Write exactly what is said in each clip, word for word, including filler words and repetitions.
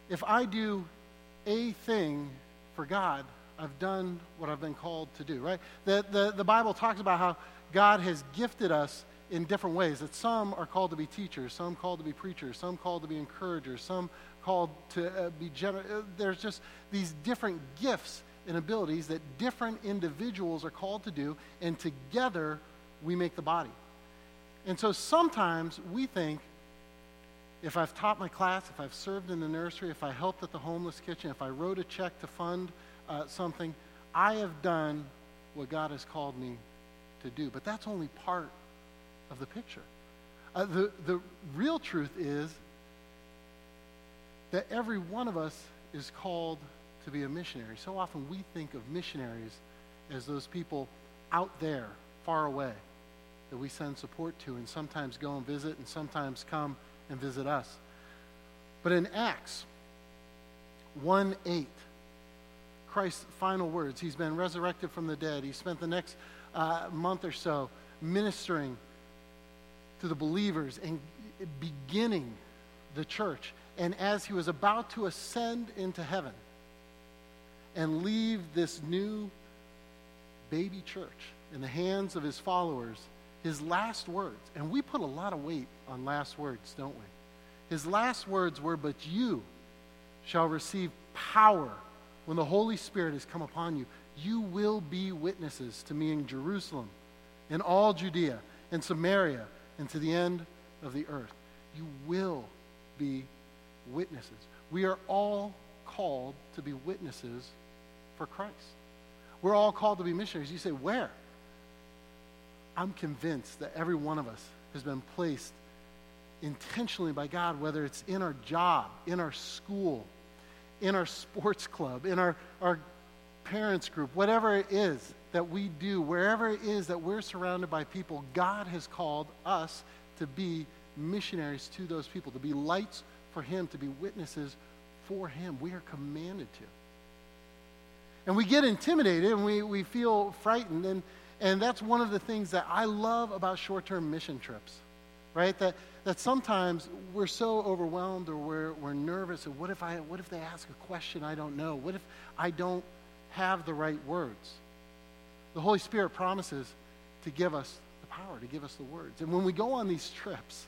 if I do a thing for God, I've done what I've been called to do, right? The, the, the Bible talks about how God has gifted us in different ways, that some are called to be teachers, some called to be preachers, some called to be encouragers, some called to uh, be generous. Uh, there's just these different gifts and abilities that different individuals are called to do, and together we make the body. And so sometimes we think, if I've taught my class, if I've served in the nursery, if I helped at the homeless kitchen, if I wrote a check to fund uh, something, I have done what God has called me to do. But that's only part of the picture. Uh, the, the real truth is that every one of us is called to be a missionary. So often we think of missionaries as those people out there, far away, that we send support to and sometimes go and visit and sometimes come and visit us. But in Acts one eight, Christ's final words, he's been resurrected from the dead. He spent the next uh, month or so ministering to the believers and beginning the church. And as he was about to ascend into heaven and leave this new baby church in the hands of his followers, his last words, and we put a lot of weight on last words, don't we? His last words were, "But you shall receive power when the Holy Spirit has come upon you. You will be witnesses to me in Jerusalem, in all Judea, in Samaria, and to the end of the earth." You will be witnesses. We are all called to be witnesses for Christ. We're all called to be missionaries. You say, where? I'm convinced that every one of us has been placed intentionally by God, whether it's in our job, in our school, in our sports club, in our, our parents group, whatever it is that we do, wherever it is that we're surrounded by people, God has called us to be missionaries to those people, to be lights for him, to be witnesses for him. We are commanded to. And we get intimidated and we, we feel frightened, and, and that's one of the things that I love about short-term mission trips, right? That that sometimes we're so overwhelmed or we're, we're nervous, and what if I what if they ask a question I don't know? What if I don't have the right words? The Holy Spirit promises to give us the power, to give us the words. And when we go on these trips,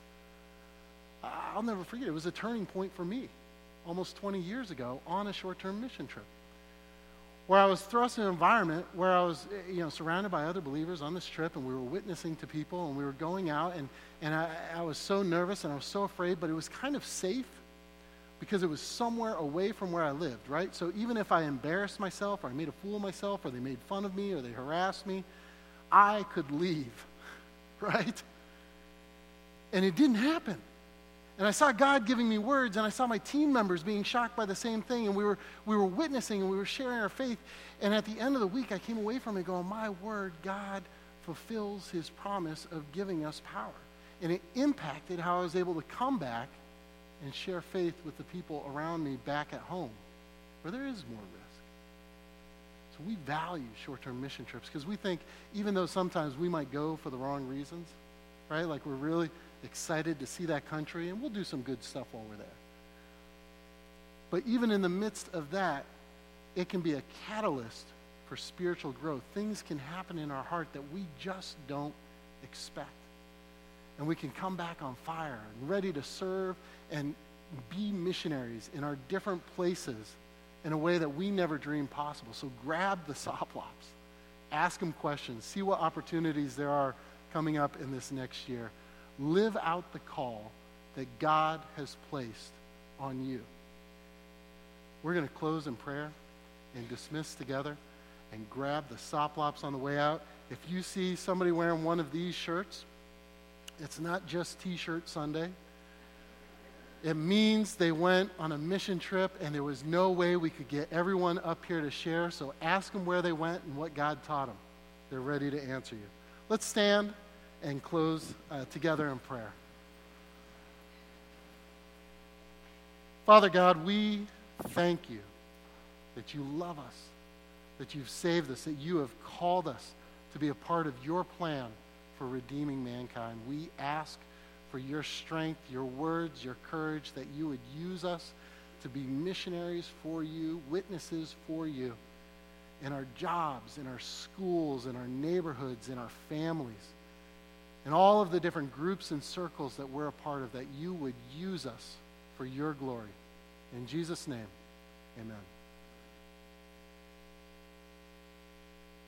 I'll never forget, it was a turning point for me almost twenty years ago on a short-term mission trip, where I was thrust in an environment where I was, you know, surrounded by other believers on this trip, and we were witnessing to people, and we were going out, and, and I, I was so nervous and I was so afraid, but it was kind of safe because it was somewhere away from where I lived, right? So even if I embarrassed myself or I made a fool of myself or they made fun of me or they harassed me, I could leave, right? And it didn't happen. And I saw God giving me words, and I saw my team members being shocked by the same thing, and we were we were witnessing, and we were sharing our faith. And at the end of the week, I came away from it going, my word, God fulfills his promise of giving us power. And it impacted how I was able to come back and share faith with the people around me back at home, where there is more risk. So we value short-term mission trips because we think, even though sometimes we might go for the wrong reasons, right? Like we're really excited to see that country, and we'll do some good stuff while we're there. But even in the midst of that, it can be a catalyst for spiritual growth. Things can happen in our heart that we just don't expect. And we can come back on fire and ready to serve and be missionaries in our different places in a way that we never dreamed possible. So grab the Soplops, ask them questions, see what opportunities there are coming up in this next year. Live out the call that God has placed on you. We're going to close in prayer and dismiss together and grab the Soplops on the way out. If you see somebody wearing one of these shirts, it's not just T-shirt Sunday. It means they went on a mission trip and there was no way we could get everyone up here to share, so ask them where they went and what God taught them. They're ready to answer you. Let's stand and close uh, together in prayer. Father God, we thank you that you love us, that you've saved us, that you have called us to be a part of your plan for redeeming mankind. We ask for your strength, your words, your courage, that you would use us to be missionaries for you, witnesses for you, in our jobs, in our schools, in our neighborhoods, in our families, in all of the different groups and circles that we're a part of, that you would use us for your glory. In Jesus' name, amen.